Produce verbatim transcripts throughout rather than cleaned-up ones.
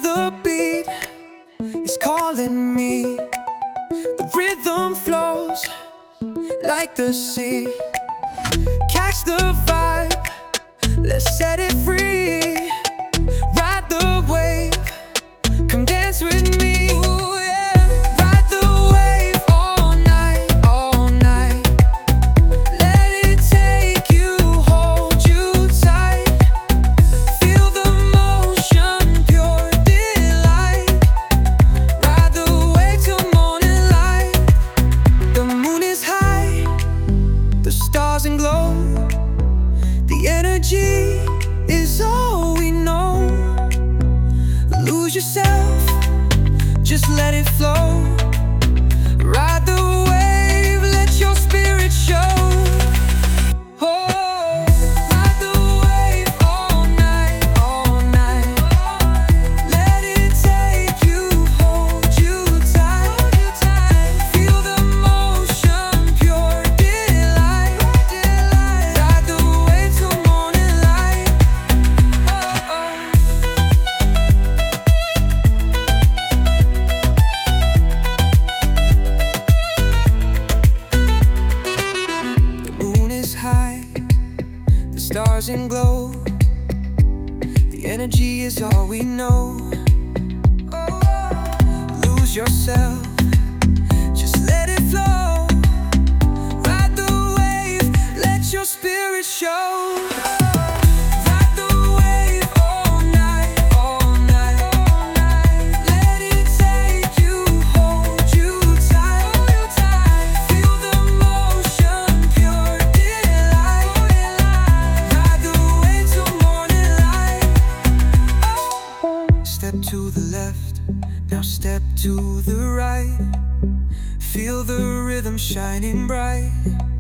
the beat is calling me. The rhythm flows like the sea. Catch the vibe, let's set it free. Ride the wave, come dance with me. Ooh, yeah. Ride the wave all night, all night. Let it take you, hold you tight. Feel the motion, pure delight. Ride the wave till morning light. The moon is high, the stars in glow. The energy is all we know. Lose yourself, just let it flow. Ride the wave, let your spirit show. Oh, ride the wave all night, all night. Let it take you, hold you tight. Feel the motion, pure delight. Ride the wave till morning light. Oh, oh. The moon is high, the stars in glow. The energy is all we know. Lose yourself, just let it flow. Ride the wave, let your spirit show. Ride the wave all night, all night, all night. Let it take you, hold you tight. Feel the motion, pure delight. Ride the wave till morning light. Step to the left, now step to the right. Feel the rhythm shining bright.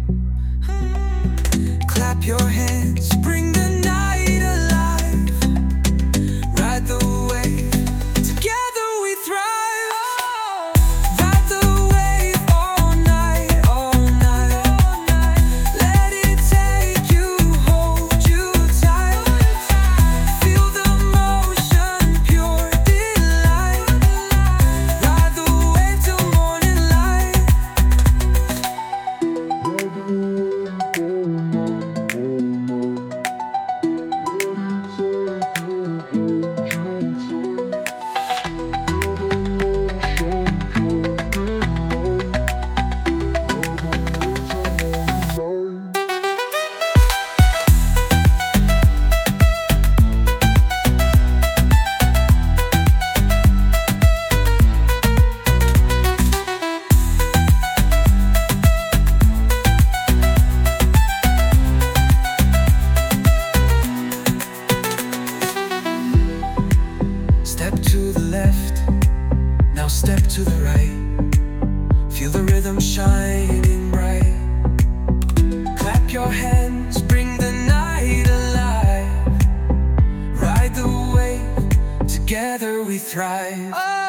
Clap your hands, bring the night alive. Ride the wave, together we thrive. Ride the wave all night, all night. Let it take you, hold you tight. Feel the motion, pure delight. Ride the wave till morning light. Step to the left, now step to the right. Feel the rhythm shining bright. Clap your hands, bring the night alive. Ride the wave, together we thrive.